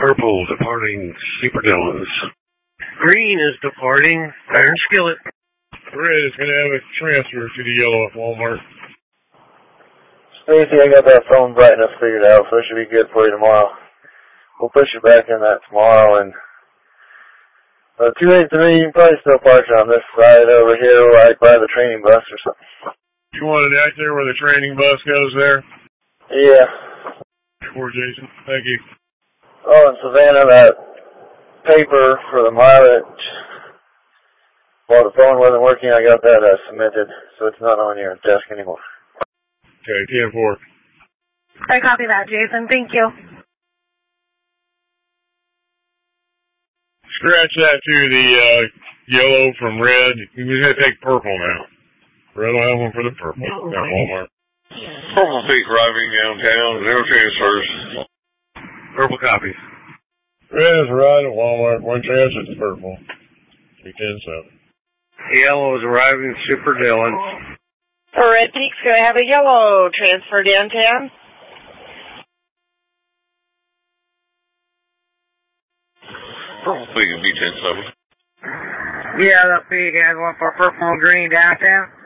Purple departing Super Dillons. Green is departing Iron Skillet. Red is going to have a transfer to the yellow at Walmart. Stacy, I got that phone brightness figured out, so it should be good for you tomorrow. We'll push you back in that tomorrow, and 283, you can probably still park on this side over here, like by the training bus or something. You want it out there where the training bus goes there? Yeah. For Jason. Thank you. Oh, and Savannah, that paper for the mileage, while the phone wasn't working, I got that submitted, so it's not on your desk anymore. Okay, 10-4. I copy that, Jason. Thank you. Scratch that to the yellow from red. You're going to take purple now. Red will have one for the purple at Walmart. Purple Peak arriving downtown, 0 transfers. Purple copy. Red is arriving at Walmart, 1 transfer to purple. 310-7. Yellow is arriving Super Dillons. Red Peak's going to have a yellow transfer downtown. Purple Peak is B10-7. Yeah, that Peak has one for purple and green downtown.